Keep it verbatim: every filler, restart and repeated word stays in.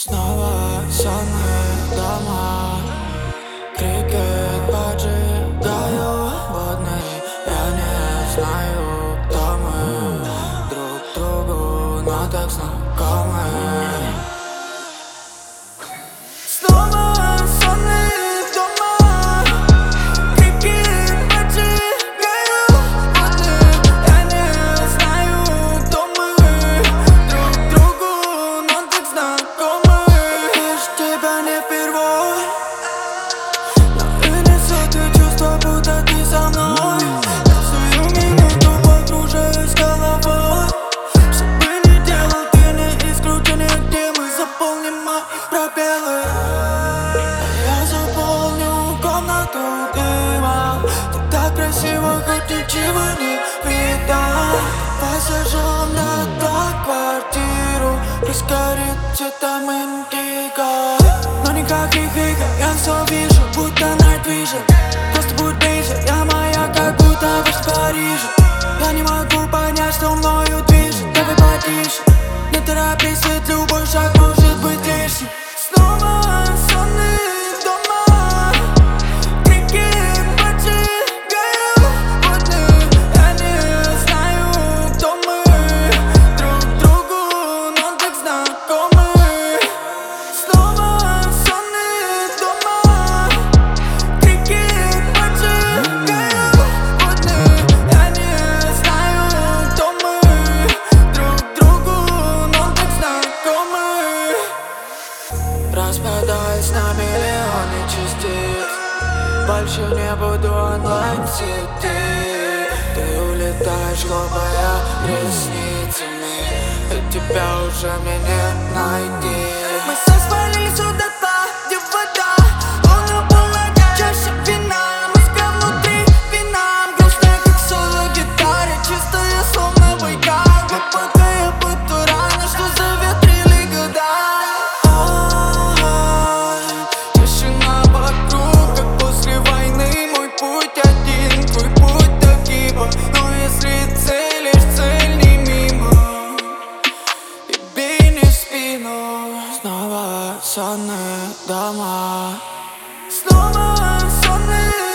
Снова сонные дома, крикет поджигаю водный. Я не знаю, кто мы, друг другу, но так знакомы. Снова сонные дома, крикет поджигаю водный. Я не знаю, кто мы, друг другу, но так знакомы. Вижу тебя не впервой, но и несет чувство, будто ты со мной. Каждую минуту погружаюсь головой. Что бы ни делал, ты не исключение, где мы заполним мои пробелы. Я заполню комнату дыма. Ты так красиво, хоть ничего не видно. Посажу на ту квартиру, пусть горит цветом индиго. Но никаких игр, я все вижу, будто Night Vision. Просто будь ближе, я моя, как будто в Париже. Я не могу понять, что мною движет, давай потише. Не торопись, ведь любой шаг может быть лишним. Снова сонные дома, крики поджигаю водные. Я не знаю, кто мы, друг другу, но так знакомы. Снова сонные дома, крики поджигаю водные. Я не знаю, кто мы, друг другу, но так знакомы. Распадаюсь на миллионы частиц, больше не буду онлайн сидеть. Ты улетаешь, хлопая ресницами, и тебя уже мне не найти. Мы свалились сюда, где вода, луна была чаще вина. Музыка внутри вина, грустная как соло гитаре, чистая словно война. Глубокая будто рана, что заветрили года. Тишина вокруг, как после войны. Мой путь один, твой путь до гиба. Но если целишь, цель не мимо, и бей не в спину. Снова сонные дома, снова сонные